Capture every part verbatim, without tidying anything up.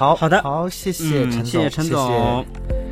好好的， 好，谢谢陈总， 嗯、谢谢陈总。谢谢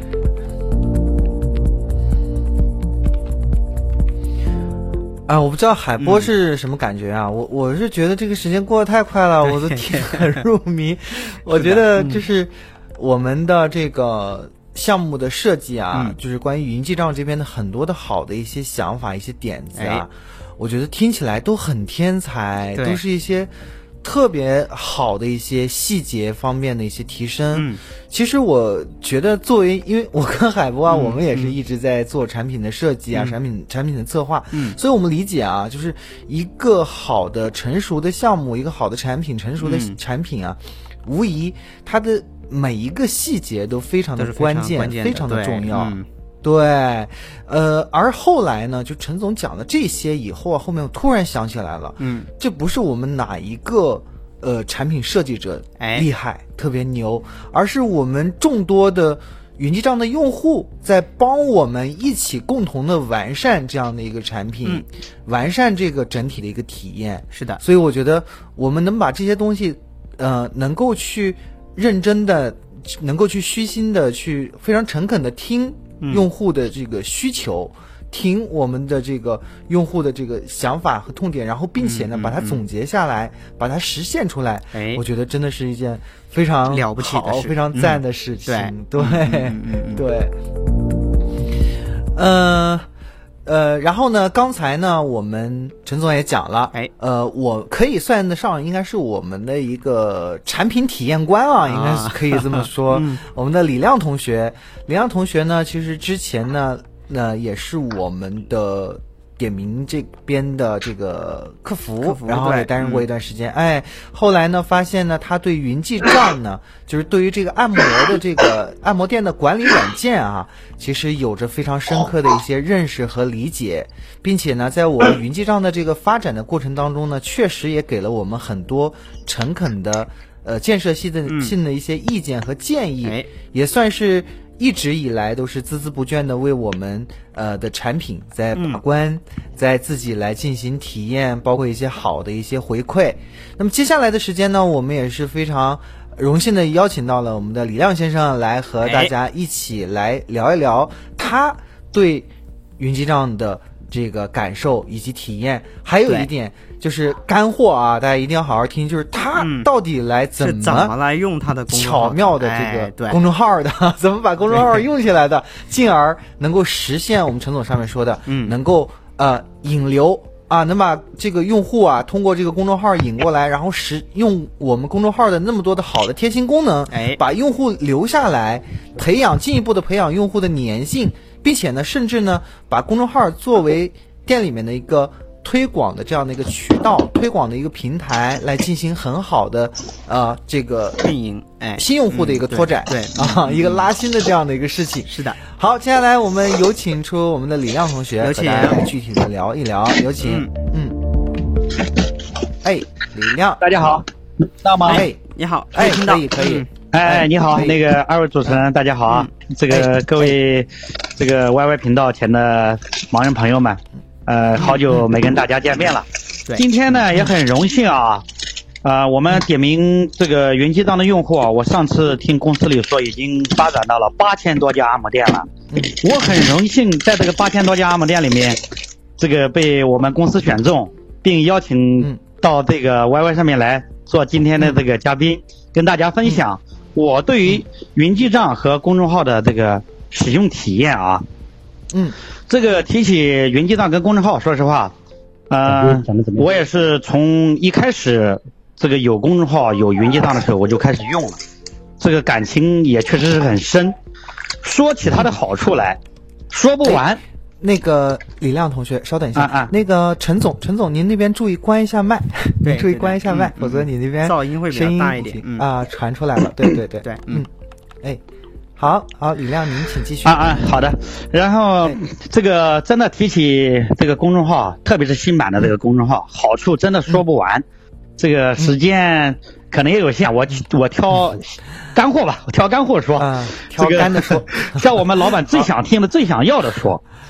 啊，我不知道海波是什么感觉啊，嗯、我我是觉得这个时间过得太快了，我都听很入迷。我觉得就是我们的这个项目的设计啊，嗯、就是关于云记账这边的很多的好的一些想法、一些点子啊，哎、我觉得听起来都很天才，都是一些特别好的一些细节方面的一些提升。嗯，其实我觉得作为，因为我跟海波啊，嗯、我们也是一直在做产品的设计啊，嗯、产品产品的策划，嗯，所以我们理解啊，就是一个好的成熟的项目，一个好的产品，成熟的产品啊，嗯、无疑它的每一个细节都非常的关键， 非常, 非常的重要。对，呃，而后来呢，就陈总讲了这些以后啊，后面我突然想起来了，嗯，这不是我们哪一个呃产品设计者厉害、哎、特别牛，而是我们众多的云记账的用户在帮我们一起共同的完善这样的一个产品，嗯、完善这个整体的一个体验。 是的， 所以我觉得我们能把这些东西，呃，能够去认真的，能够去虚心的去非常诚恳的听用户的这个需求，嗯、听我们的这个用户的这个想法和痛点，然后并且呢，嗯、把它总结下来，嗯、把它实现出来。哎，我觉得真的是一件非常了不起的事， 非常赞的事情。 嗯、 对， 对， 嗯嗯、对。呃呃，然后呢，刚才呢，我们陈总也讲了，哎，呃，我可以算得上应该是我们的一个产品体验官啊，啊应该是可以这么说。嗯、我们的李亮同学，李亮同学呢，其实之前呢，那也是我们的点名这边的这个客服， 客服然后也担任过一段时间。嗯、哎，后来呢，发现呢，他对云记账呢，就是对于这个按摩的这个按摩店的管理软件啊，其实有着非常深刻的一些认识和理解，并且呢，在我们云记账的这个发展的过程当中呢，确实也给了我们很多诚恳的呃建设性的性的一些意见和建议，嗯、也算是一直以来都是孜孜不倦的为我们呃的产品在把关，嗯、在自己来进行体验，包括一些好的一些回馈。那么接下来的时间呢，我们也是非常荣幸的邀请到了我们的李亮先生来和大家一起来聊一聊他对云记账的这个感受以及体验。还有一点就是干货啊，大家一定要好好听，就是他到底来怎么、 嗯、怎么来用他的公众号巧妙的这个公众号的、哎、怎么把公众号用起来的，进而能够实现我们陈总上面说的，嗯，能够呃引流啊，能把这个用户啊通过这个公众号引过来，然后使用我们公众号的那么多的好的贴心功能，哎，把用户留下来，培养进一步的培养用户的粘性，并且呢，甚至呢，把公众号作为店里面的一个推广的这样的一个渠道，推广的一个平台，来进行很好的呃这个运营，哎， 新用户的一个拓展， 嗯、对, 对啊，嗯、一个拉新的这样的一个事情。 是的。 好，接下来我们有请出我们的李亮同学， 有请和大家来具体的聊一聊，有请，嗯，嗯哎，李亮， 大家好，大吗？ 哎， 你好， 哎， 可以可以，可以。 哎，你好，那个二位主持人，大家好啊！嗯、这个、哎、各位，这个 Y Y 频道前的盲人朋友们，呃，好久没跟大家见面了。 对， 今天呢也很荣幸啊，呃，我们点名这个云记账的用户啊，我上次听公司里说已经发展到了八千多家按摩店了。嗯，我很荣幸在这个八千多家按摩店里面，这个被我们公司选中，并邀请到这个 Y Y 上面来做今天的这个嘉宾，跟大家分享我对于云记账和公众号的这个使用体验啊。 嗯， 这个提起云记账跟公众号，说实话，呃，我也是从一开始这个有公众号有云记账的时候我就开始用了，这个感情也确实是很深。说起它的好处来，说不完。 那个李亮同学，稍等一下。啊啊、那个陈总，陈总，您那边注意关一下麦， 对， 注意关一下麦，否则你那边噪音会比较大一点啊、嗯，传出来了。对对对对， 嗯，哎，好好，李亮，您请继续。 啊啊，好的。然后这个真的提起这个公众号，特别是新版的这个公众号，好处真的说不完。嗯、这个时间可能也有限，我我挑干货吧，我挑干货说， 啊，挑干的说， 像我们老板最想听的、最想要的说。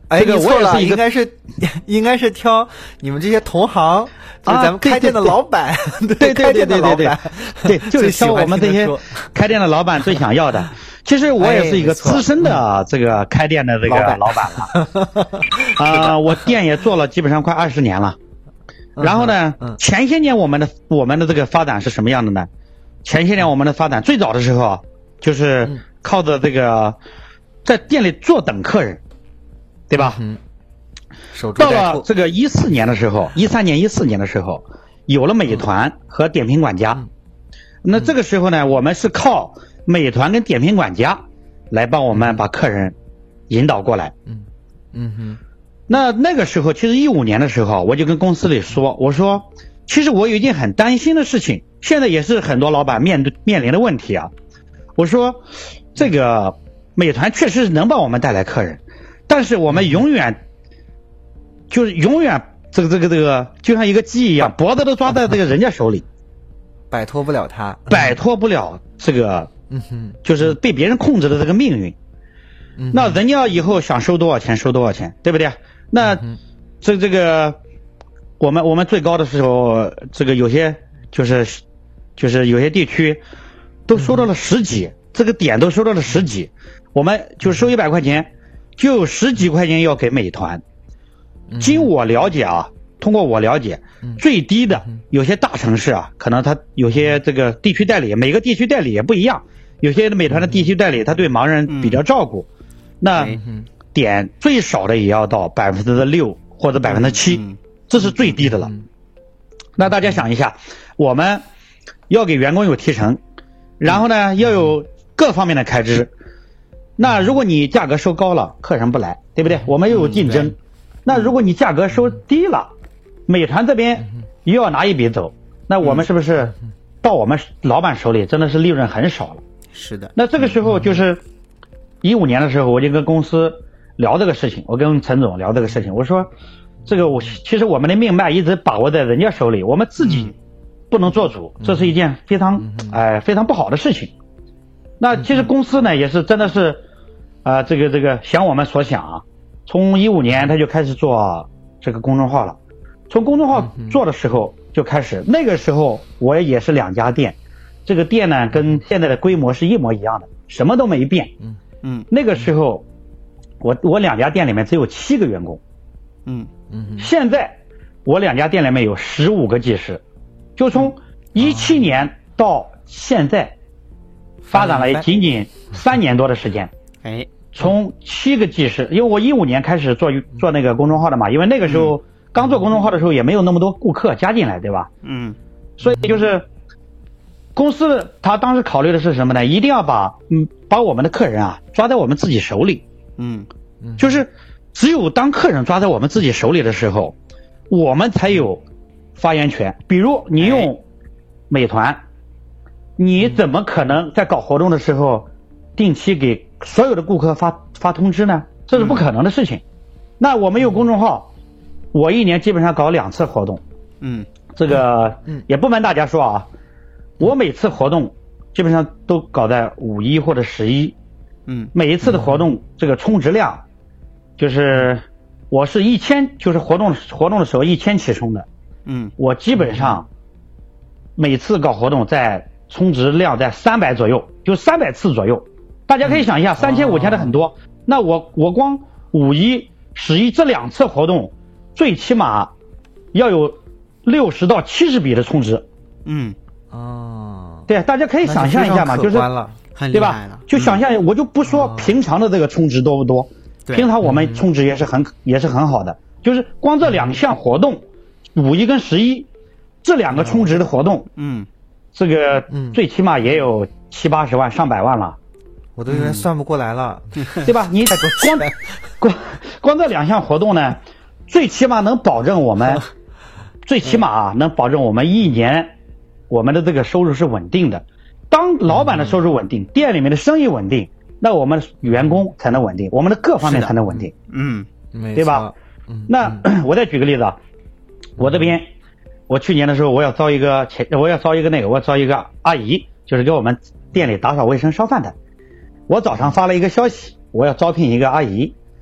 哎， 这个我也是一个应该是应该是挑你们这些同行，就是咱们开店的老板， 对对对对对对对，就是挑我们这些开店的老板最想要的。其实我也是一个资深的这个开店的这个老板了，啊，我店也做了基本上快二十年了。然后呢，前些年我们的我们的这个发展是什么样的呢？前些年我们的发展最早的时候，就是靠着这个在店里坐等客人，对吧？ 嗯。 到了这个一四年的时候，一三年、一四年的时候，有了美团和点评管家。嗯、那这个时候呢，我们是靠美团跟点评管家来帮我们把客人引导过来。 嗯嗯哼。 那那个时候，其实一五年的时候，我就跟公司里说，我说，其实我有一件很担心的事情，现在也是很多老板面对面临的问题啊。我说，这个美团确实能帮我们带来客人，但是我们永远。就是永远这个这个这个就像一个鸡一样，脖子都抓在这个人家手里， 摆脱不了他， 摆脱不了这个， 嗯哼， 就是被别人控制的这个命运。嗯，那人家以后想收多少钱收多少钱，对不对？那这这个我们我们最高的时候，这个有些就是就是有些地区都收到了十几，这个点都收到了十几，我们就收一百块钱，就有十几块钱要给美团。经我了解啊，通过我了解，最低的有些大城市啊，可能它有些这个地区代理，每个地区代理也不一样，有些美团的地区代理，他对盲人比较照顾，那点最少的也要到百分之六或者百分之七，这是最低的了。那大家想一下，我们要给员工有提成，然后呢要有各方面的开支，那如果你价格收高了，客人不来，对不对？我们又有竞争。那如果你价格收低了，美团这边又要拿一笔走，那我们是不是到我们老板手里真的是利润很少了？ 是的。 那这个时候就是一五年的时候，我就跟公司聊这个事情，我跟陈总聊这个事情，我说这个我其实我们的命脉一直把握在人家手里，我们自己不能做主，这是一件非常哎非常不好的事情。那其实公司呢也是真的是啊、呃、这个这个想我们所想啊。从一五年他就开始做这个公众号了，从公众号做的时候就开始，那个时候我也是两家店，这个店呢跟现在的规模是一模一样的，什么都没变。 嗯嗯， 那个时候我我两家店里面只有七个员工。 嗯嗯，现在我两家店里面有十五个技师，就从一七年到现在发展了仅仅三年多的时间。 哎。 从七个技师，因为我一五年开始做做那个公众号的嘛，因为那个时候、嗯、刚做公众号的时候也没有那么多顾客加进来，对吧？ 嗯， 所以就是公司他当时考虑的是什么呢？一定要把嗯把我们的客人啊抓在我们自己手里。 嗯， 就是只有当客人抓在我们自己手里的时候，我们才有发言权。比如你用美团，哎、你怎么可能在搞活动的时候定期给所有的顾客发发通知呢？这是不可能的事情。嗯、那我们有公众号，我一年基本上搞两次活动。 嗯， 这个也不瞒大家说啊，我每次活动基本上都搞在五一或者十一。 嗯， 每一次的活动这个充值量，就是我是一千，就是活动活动的时候一千起充的。 嗯， 我基本上每次搞活动在充值量在三百左右，就三百次左右。大家可以想一下，三千五千的很多。哦、那我我光五一、十一这两次活动，最起码要有六十到七十笔的充值。 嗯， 哦， 对，大家可以想象一下嘛，就是对吧？就想象，我就不说平常的这个充值多不多， 嗯、 平常我们充值也是很、嗯、也是很好的，就是光这两项活动，五一跟十一这两个充值的活动， 嗯， 这个最起码也有七八十万、上百万了。 我都有点算不过来了， 嗯、对吧？你光光光这两项活动呢，最起码能保证我们，最起码啊能保证我们一年我们的这个收入是稳定的。当老板的收入稳定，嗯、店里面的生意稳定，那我们员工才能稳定，我们的各方面才能稳定。 嗯， 对吧？ 嗯， 那、嗯、我再举个例子啊，我这边我去年的时候我要招一个前，我要招一个那个，我要招一个阿姨，就是给我们店里打扫卫生烧饭的。我早上发了一个消息，我要招聘一个阿姨。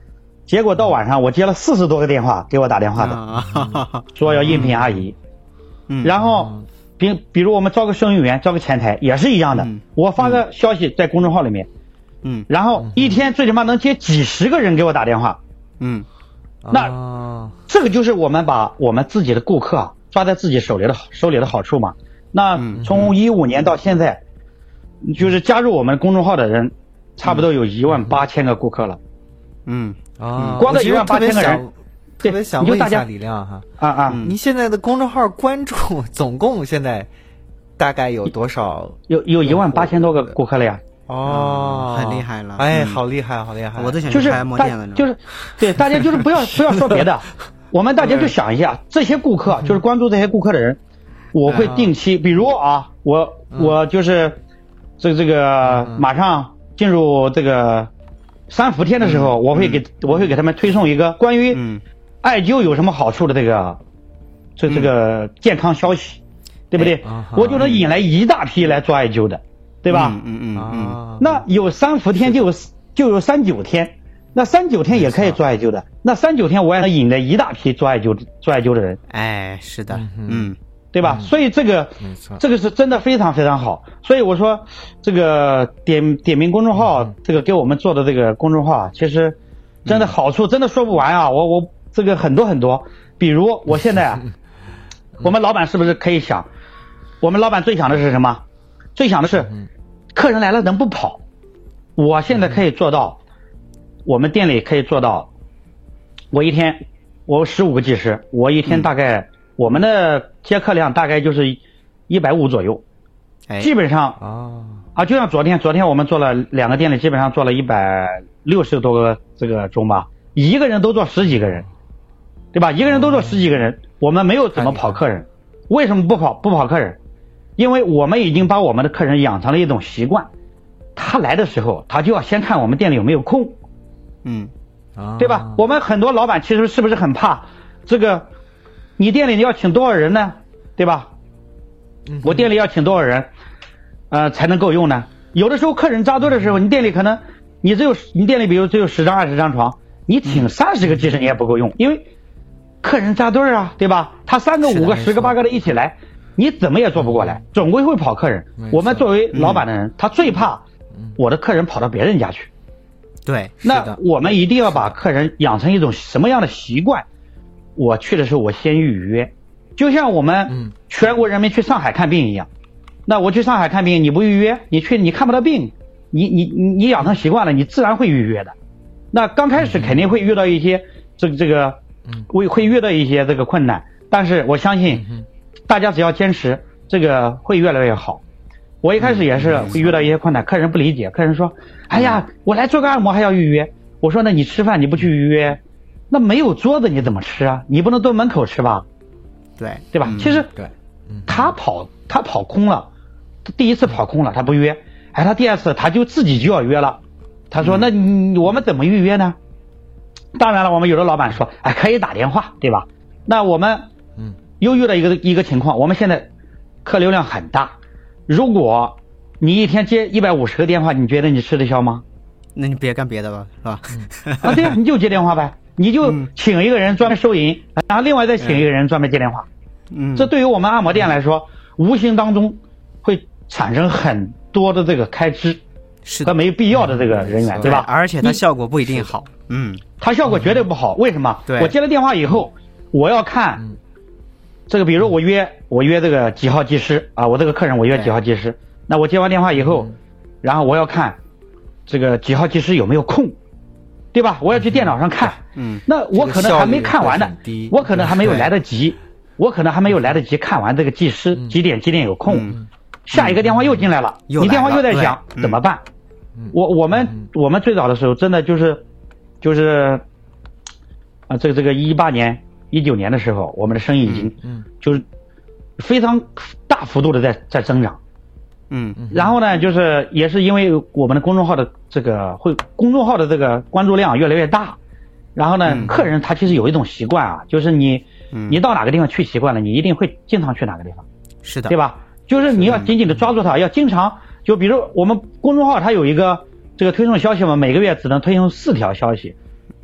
结果到晚上我接了四十多个电话给我打电话的， 啊、 说要应聘阿姨。 嗯， 然后比比如我们招个收银员，招个前台也是一样的。 嗯、 我发个消息在公众号里面， 嗯， 然后一天最起码能接几十个人给我打电话。 嗯， 那、 啊、 这个就是我们把我们自己的顾客啊抓在自己手里的手里的好处嘛。那从一五年到现在，就是加入我们公众号的人，差不多有一万八千个顾客了。 嗯啊， 光这一万八千个人。 特别想问一下李亮哈， 啊啊， 您现在的公众号关注总共现在大概有多少？ 有有一万八千多个顾客了呀！ 哦， 很厉害了！ 哎，嗯、好厉害，好厉害！ 我都想就是开按摩店了， 就是对大家就是不要不要说别的，我们大家就想一下，这些顾客就是关注这些顾客的人，我会定期，比如啊，我我就是这这个马上进入这个三伏天的时候，我会给我会给他们推送一个关于嗯。艾灸有什么好处的这个，这这个健康消息，嗯、对不对？哎、我就能引来一大批来做艾灸的，对吧？ 嗯嗯嗯嗯。 那有三伏天就有就有三九天，那三九天也可以做艾灸的，那三九天我也能引来一大批做艾灸做艾灸的人。 哎，是的，嗯， 嗯对吧？ 嗯、 所以这个这个是真的非常非常好。所以我说这个点点名公众号，嗯、这个给我们做的这个公众号啊，其实真的好处真的说不完啊！我我。这个很多很多，比如我现在啊，我们老板是不是可以想，我们老板最想的是什么？最想的是，客人来了能不跑？我现在可以做到，我们店里可以做到，我一天我十五个技师，我一天大概我们的接客量大概就是一百五左右，基本上啊啊，就像昨天，昨天我们做了两个店里，基本上做了一百六十多个这个钟吧，一个人都做十几个人。对吧？一个人都做十几个人，我们没有怎么跑客人。为什么不跑不跑客人？因为我们已经把我们的客人养成了一种习惯，他来的时候，他就要先看我们店里有没有空， 嗯， 对吧？我们很多老板其实是不是很怕这个？你店里你要请多少人呢？对吧？我店里要请多少人，呃，才能够用呢？有的时候客人扎堆的时候，你店里可能你只有你店里比如只有十张二十张床，你请三十个技师你也不够用，因为客人扎堆啊，对吧？他三个、五个、十个、八个的一起来，你怎么也做不过来，总归会跑客人。我们作为老板的人，他最怕我的客人跑到别人家去。 对， 那我们一定要把客人养成一种什么样的习惯？我去的时候我先预约，就像我们全国人民去上海看病一样。那我去上海看病，你不预约，你去你看不到病，你你你养成习惯了，你自然会预约的。那刚开始肯定会遇到一些这个这个。会会遇到一些这个困难，但是我相信大家只要坚持，这个会越来越好。我一开始也是会遇到一些困难，客人不理解，客人说：“哎呀，我来做个按摩还要预约。”我说：“那你吃饭你不去预约，那没有桌子你怎么吃啊？你不能蹲门口吃吧？” 对对吧？其实对， 他跑他跑空了，他第一次跑空了，他不约，哎，他第二次他就自己就要约了。他说：“那你我们怎么预约呢？”当然了，我们有的老板说，哎，可以打电话，对吧？那我们，嗯，又遇到一个一个情况，我们现在客流量很大，如果你一天接一百五十个电话，你觉得你吃得消吗？ 那你别干别的了，是吧？ 啊，对呀，你就接电话呗，你就请一个人专门收银，然后另外再请一个人专门接电话。嗯，这对于我们按摩店来说，无形当中会产生很多的这个开支。 是和没必要的这个人员，对吧？ 而且它效果不一定好。嗯， 它效果绝对不好。为什么？ 对， 我接了电话以后，我要看这个，比如我约我约这个几号技师啊，我这个客人我约几号技师，那我接完电话以后，然后我要看这个几号技师有没有空，对吧？我要去电脑上看。嗯，那我可能还没看完呢，我可能还没有来得及，我可能还没有来得及看完这个技师几点几点有空，下一个电话又进来了，你电话又在响，怎么办？我我们我们最早的时候真的就是就是啊这个这个一八年一九年的时候，我们的生意已经就是非常大幅度的在在增长。嗯，然后呢，就是也是因为我们的公众号的这个会公众号的这个关注量越来越大，然后呢，客人他其实有一种习惯啊，就是你你到哪个地方去习惯了，你一定会经常去哪个地方。 是的， 对吧？就是你要紧紧的抓住它，要经常。就比如我们公众号它有一个这个推送消息嘛，每个月只能推送四条消息，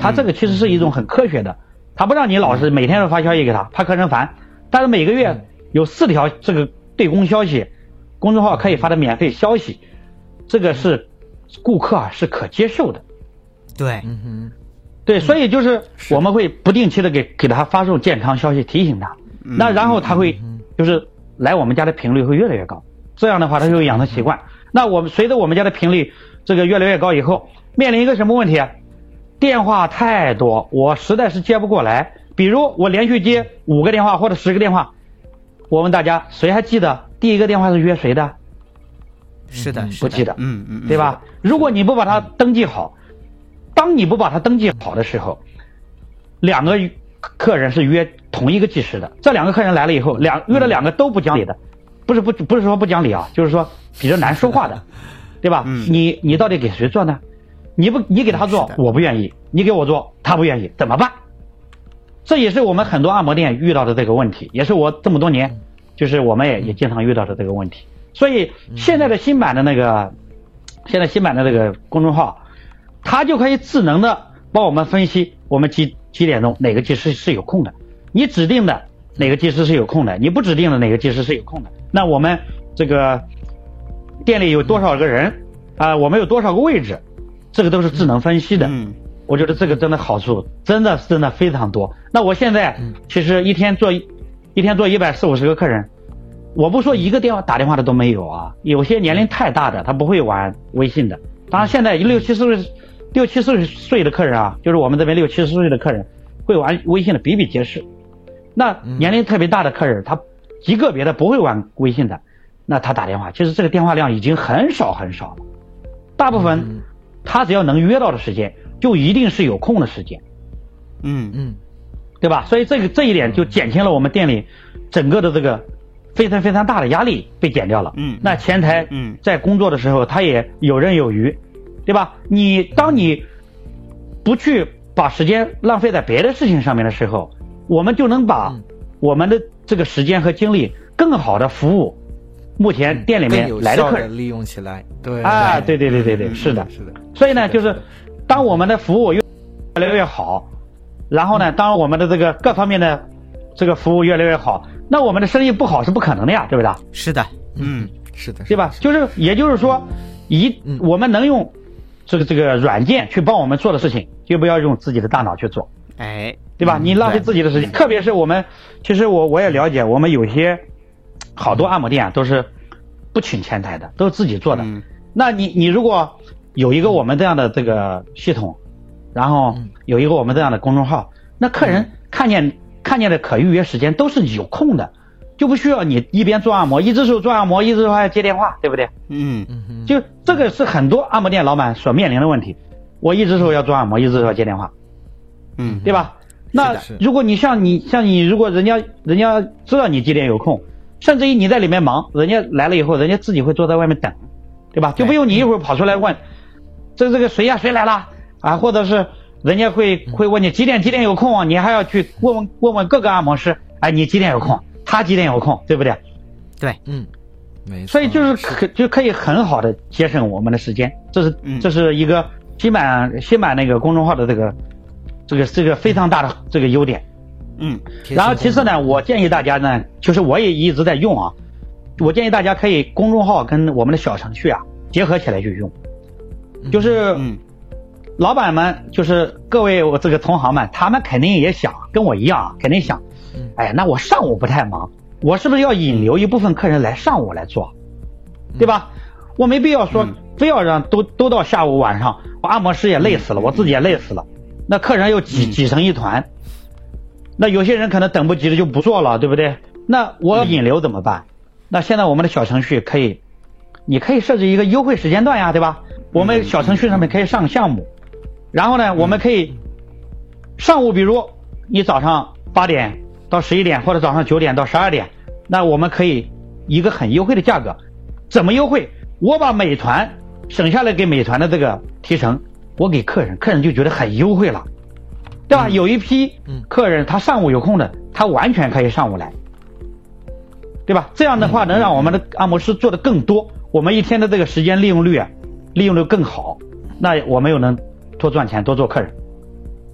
他这个其实是一种很科学的，他不让你老是每天都发消息给他，怕客人烦。但是每个月有四条这个对公消息，公众号可以发的免费消息，这个是顾客啊是可接受的。 对， 嗯哼， 对，所以就是我们会不定期的给给他发送健康消息，提醒他。那然后他会就是来我们家的频率会越来越高，这样的话他就会养成习惯。那我们随着我们家的频率这个越来越高以后，面临一个什么问题啊？电话太多，我实在是接不过来。比如我连续接五个电话或者十个电话，我问大家，谁还记得第一个电话是约谁的？ 是的， 不记得， 嗯嗯， 对吧？如果你不把它登记好，当你不把它登记好的时候，两个客人是约同一个技师的，这两个客人来了以后，两约了两个都不讲理的，不是不不是说不讲理啊，就是说比较难说话的，对吧？ 嗯、 你你到底给谁做呢？你不你给他做，我不愿意；你给我做，他不愿意，怎么办？这也是我们很多按摩店遇到的这个问题，也是我这么多年，就是我们也也经常遇到的这个问题。所以现在的新版的那个，现在新版的这个公众号，它就可以智能的帮我们分析我们几几点钟哪个技师是有空的，你指定的哪个技师是有空的，你不指定的哪个技师是有空的。那我们这个店里有多少个人啊、呃？我们有多少个位置？这个都是智能分析的。 嗯， 我觉得这个真的好处真的真的非常多。那我现在其实一天做一天做一百四五十个客人，我不说一个电话打电话的都没有啊，有些年龄太大的他不会玩微信的。当然现在六七十岁六七十岁的客人啊，就是我们这边六七十岁的客人会玩微信的比比皆是。那年龄特别大的客人，他极个别的不会玩微信的，那他打电话，其实这个电话量已经很少很少了。大部分他只要能约到的时间，就一定是有空的时间。 嗯嗯， 对吧？所以这个这一点就减轻了我们店里整个的这个非常非常大的压力被减掉了。 嗯， 那前台嗯在工作的时候，他也游刃有余，对吧？你当你不去把时间浪费在别的事情上面的时候，我们就能把我们的这个时间和精力更好的服务目前店里面来的客人， 利用起来。对啊，对对对对对，是的， 是的。 所以呢，就是当我们的服务越来越好，然后呢，当我们的这个各方面的这个服务越来越好，那我们的生意不好是不可能的呀，对不对？ 是的， 嗯，是的， 对吧？就是也就是说，一我们能用这个这个软件去帮我们做的事情，就不要用自己的大脑去做， 哎， 对吧？你浪费自己的时间，特别是我们，其实我我也了解，我们有些好多按摩店都是不请前台的，都是自己做的。嗯、那你你如果有一个我们这样的这个系统，然后有一个我们这样的公众号，那客人看见看见的可预约时间都是有空的，就不需要你一边做按摩，一只手做按摩，一只手还要接电话，对不对？ 嗯嗯， 就这个是很多按摩店老板所面临的问题。我一只手要做按摩，一只手要接电话， 嗯， 对吧？那如果你像你像你，如果人家人家知道你几点有空，甚至于你在里面忙，人家来了以后，人家自己会坐在外面等，对吧？就不用你一会儿跑出来问，这个这个谁呀、啊？谁来了啊？或者是人家会会问你几点几点有空啊？你还要去问问问问各个按摩师，哎，你几点有空？他几点有空？对不对？ 对， 嗯，没错。 所以就是可就可以很好的节省我们的时间，这是这是一个新版新版那个公众号的这个这个这个非常大的这个优点。 嗯， 然后其次呢，我建议大家呢，就是我也一直在用啊，我建议大家可以公众号跟我们的小程序啊结合起来去用，就是嗯，老板们就是各位我这个同行们，他们肯定也想跟我一样啊，肯定想，哎呀，那我上午不太忙，我是不是要引流一部分客人来上午来做，对吧？我没必要说非要让都都到下午晚上，我按摩师也累死了，我自己也累死了，那客人又挤挤成一团。那有些人可能等不及的就不做了，对不对？那我要引流怎么办？那现在我们的小程序可以，你可以设置一个优惠时间段呀，对吧？我们小程序上面可以上项目，然后呢，我们可以上午，比如你早上八点到十一点，或者早上九点到十二点，那我们可以一个很优惠的价格。怎么优惠？我把美团省下来给美团的这个提成，我给客人，客人就觉得很优惠了。对吧？有一批客人他上午有空的，他完全可以上午来，对吧？这样的话能让我们的按摩师做的更多，我们一天的这个时间利用率啊，利用的更好，那我们又能多赚钱，多做客人。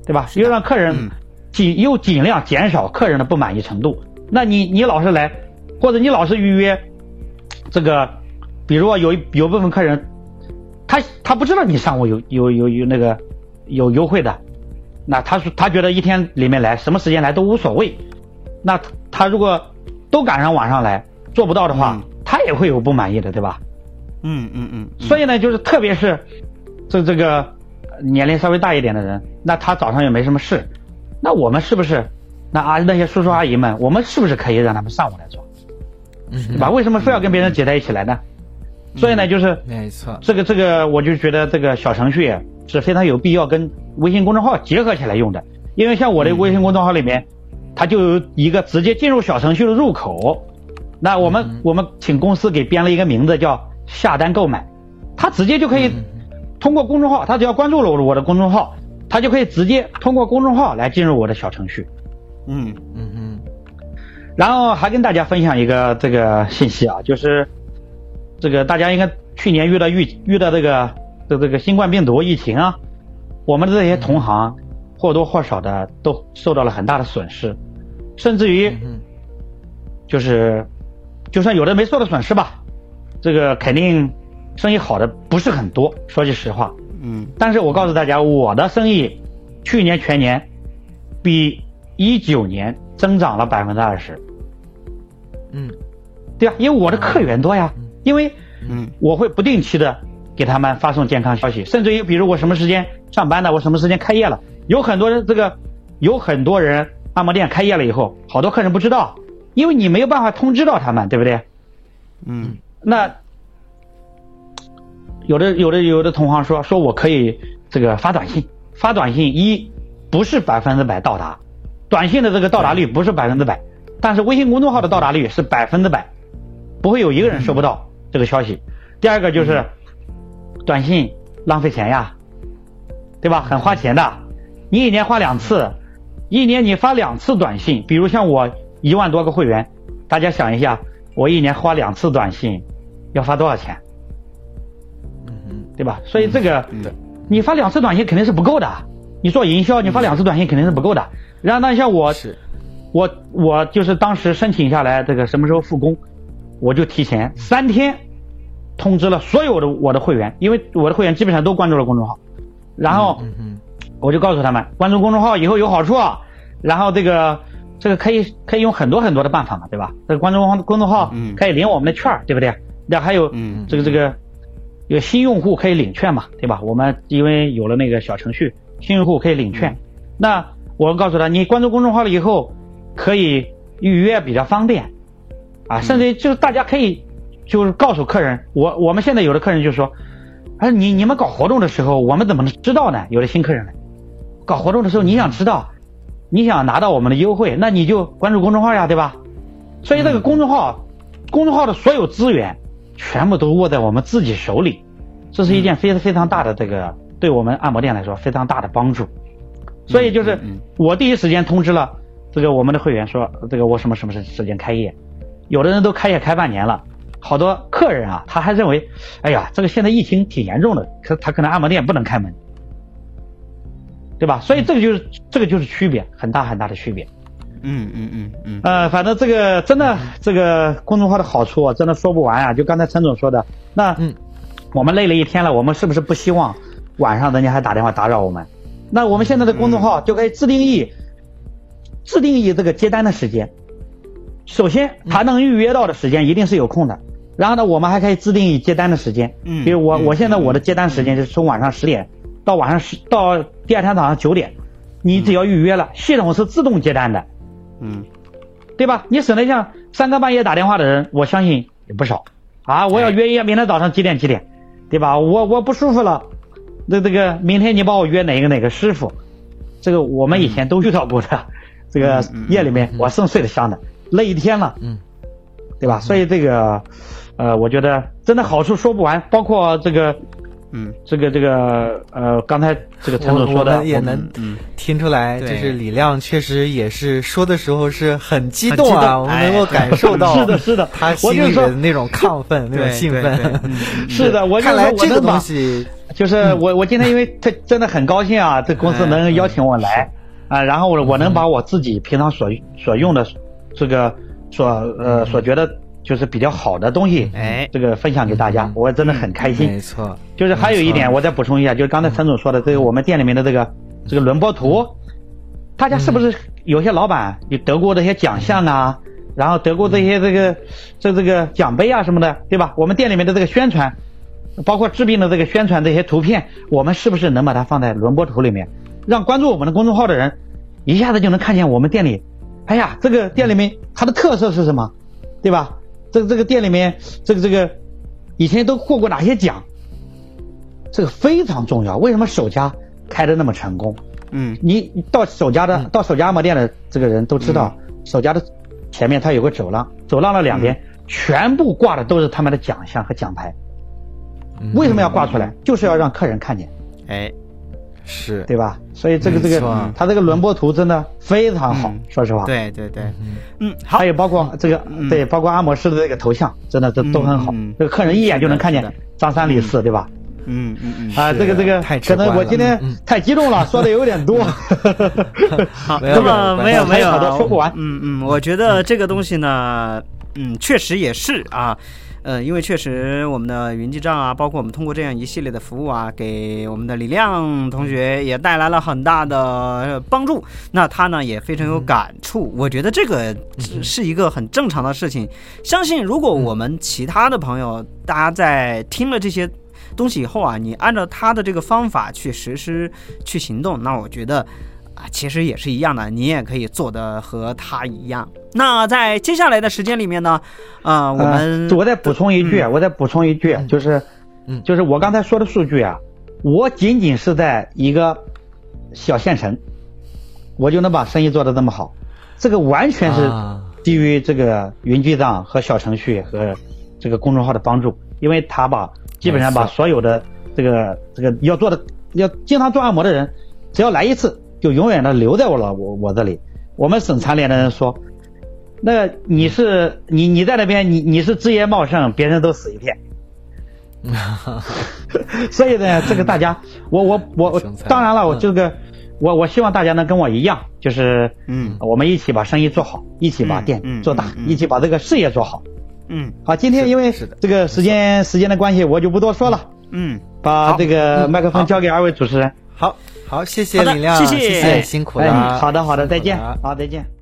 对吧？又让客人尽又尽量减少客人的不满意程度。那你你老是来，或者你老是预约，这个，比如说有有部分客人，他他不知道你上午有有有有那个有优惠的，那他说他觉得一天里面来什么时间来都无所谓，那他如果都赶上晚上来做不到的话，嗯、他也会有不满意的，对吧？ 嗯嗯嗯。 所以呢，就是特别是这这个年龄稍微大一点的人，那他早上也没什么事，那我们是不是那啊那些叔叔阿姨们，我们是不是可以让他们上午来做？嗯，对吧？为什么非要跟别人挤在一起来呢？嗯、所以呢，就是没错， 这个这个，我就觉得这个小程序是非常有必要跟微信公众号结合起来用的。因为像我的微信公众号里面，它就有一个直接进入小程序的入口。那我们、嗯、我们请公司给编了一个名字叫下单购买，他直接就可以通过公众号，他只要关注了我的公众号，他就可以直接通过公众号来进入我的小程序。 嗯嗯嗯。 然后还跟大家分享一个这个信息啊，就是这个大家应该去年遇到遇遇到这个这这个新冠病毒疫情啊，我们的这些同行或多或少的都受到了很大的损失，甚至于就是就算有的没受的损失吧，这个肯定生意好的不是很多，说句实话。 嗯。 但是我告诉大家，我的生意去年全年比一九年增长了百分之二十。 嗯， 对啊，因为我的客源多呀，嗯、因为嗯我会不定期的给他们发送健康消息，甚至于比如我什么时间上班的，我什么时间开业了，有很多人这个有很多人按摩店开业了以后，好多客人不知道，因为你没有办法通知到他们，对不对？ 嗯， 那有的有的有的同行说说我可以这个发短信，发短信一不是百分之百到达，短信的这个到达率不是百分之百，但是微信公众号的到达率是百分之百，不会有一个人收不到这个消息。第二个就是短信浪费钱呀，对吧？很花钱的，你一年花两次，一年你发两次短信，比如像我一万多个会员，大家想一下，我一年花两次短信要发多少钱？ 嗯， 对吧？所以这个你发两次短信肯定是不够的，你做营销你发两次短信肯定是不够的。然后呢，像我我我就是当时申请下来这个什么时候复工，我就提前三天通知了所有的我的会员，因为我的会员基本上都关注了公众号，然后我就告诉他们关注公众号以后有好处啊，然后这个这个可以可以用很多很多的办法嘛，对吧？这个关注公众号可以领我们的券儿，对不对？那还有这个这个有新用户可以领券嘛，对吧？我们因为有了那个小程序，新用户可以领券。那我告诉他，你关注公众号了以后可以预约比较方便啊，甚至就是大家可以就是告诉客人，我我们现在有的客人就说，哎，你你们搞活动的时候我们怎么能知道呢？有的新客人来搞活动的时候，你想知道，你想拿到我们的优惠，那你就关注公众号呀，对吧？所以这个公众号公众号的所有资源全部都握在我们自己手里，这是一件非常非常大的这个对我们按摩店来说非常大的帮助。所以就是我第一时间通知了这个我们的会员说，这个我什么什么时间开业，有的人都开业开半年了，好多客人啊他还认为，哎呀这个现在疫情挺严重的，可他可能按摩店不能开门，对吧？所以这个就是这个就是区别，很大很大的区别。 嗯嗯嗯嗯。 呃，反正这个真的这个公众号的好处啊，真的说不完啊。就刚才陈总说的，那嗯，我们累了一天了，我们是不是不希望晚上人家还打电话打扰我们？那我们现在的公众号就可以自定义，自定义这个接单的时间。首先，他能预约到的时间一定是有空的。然后呢，我们还可以自定义接单的时间。嗯。比如我我现在我的接单时间就是从晚上十点到晚上十到第二天早上九点，你只要预约了，系统是自动接单的。 嗯， 对吧？你省得像三更半夜打电话的人，我相信也不少啊。我要约约明天早上几点几点，对吧？我我不舒服了，那这个明天你帮我约哪个哪个师傅，这个我们以前都遇到过的。嗯、这个夜里面我正睡得香的，累一天了，嗯，对吧？所以这个呃，我觉得真的好处说不完，包括这个。嗯，这个这个呃，刚才这个陈总说的， 也能听出来，就是李亮确实也是说的时候是很激动啊，我们能够感受到， 是的，是的， 他心里的那种亢奋，那种兴奋。 是的，我看来这个东西就是我我今天因为他真的很高兴啊，这公司能邀请我来啊，然后我我能把我自己平常所所用的这个所呃所觉得就是比较好的东西， 哎， 这个分享给大家，我真的很开心。 没错， 就是还有一点，我再补充一下，就是刚才陈总说的这个我们店里面的这个这个轮播图，大家是不是有些老板有得过这些奖项啊，然后得过这些这个这这个奖杯啊什么的，对吧？我们店里面的这个宣传，包括治病的这个宣传这些图片，我们是不是能把它放在轮播图里面，让关注我们的公众号的人一下子就能看见我们店里，哎呀，这个店里面它的特色是什么，对吧？这个这个店里面这个这个以前都获过哪些奖，这个非常重要。为什么首家开的那么成功？ 嗯， 你到首家的、嗯、到首家按摩店的这个人都知道，嗯、首家的前面它有个走廊，走廊的两边、嗯、全部挂的都是他们的奖项和奖牌。嗯、为什么要挂出来？就是要让客人看见。 哎， 是， 对吧？所以这个这个，它这个轮播图真的非常好，嗯、说实话。 对对对，嗯，好。 还有包括这个，嗯、对，包括按摩师的这个头像，真的都都很好， 嗯、 这个客人一眼就能看见张三李四，对吧？ 嗯嗯嗯。 啊，这个这个，可能我今天太激动了，说的有点多。 好，那么没有没有， 好多说不完。 嗯嗯，我觉得这个东西呢，嗯，确实也是啊。呃，因为确实我们的云记账啊，包括我们通过这样一系列的服务啊，给我们的李亮同学也带来了很大的帮助。那他呢也非常有感触，我觉得这个是一个很正常的事情。相信如果我们其他的朋友，大家在听了这些东西以后啊，你按照他的这个方法去实施、去行动，那我觉得啊，其实也是一样的，你也可以做得和他一样。那在接下来的时间里面呢，啊、呃，我们、 呃、我再补充一句，嗯、我再补充一句，就是，嗯，就是我刚才说的数据啊，我仅仅是在一个小县城，我就能把生意做得这么好，这个完全是基于这个云记账和小程序和这个公众号的帮助，因为他把基本上把所有的这个这个要做的要经常做按摩的人，只要来一次，就永远的留在我了我我这里。我们省残联的人说。那你是你你在那边你你是枝叶茂盛，别人都死一片。所以呢，这个大家，我我我当然了，我这个我我希望大家能跟我一样，就是嗯，我们一起把生意做好，一起把店做大，一起把这个事业做好。 嗯， 好，今天因为这个时间时间的关系，我就不多说了。 嗯， 把这个麦克风交给二位主持人。 好，好，谢谢李亮， 谢谢， 谢谢，辛苦了。 好的，好的，再见，好，再见。